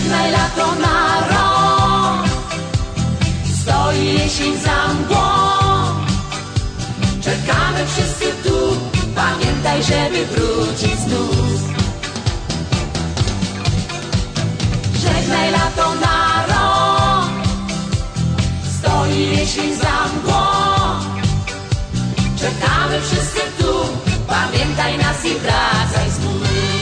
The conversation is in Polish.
Żegnaj lato na rok, stoi jesień za mgłą. Czekamy wszyscy tu, pamiętaj, żeby wrócić znów. Żegnaj lato na rok, stoi jesień za mgłą. Czekamy wszyscy tu, pamiętaj nas i wracaj znów.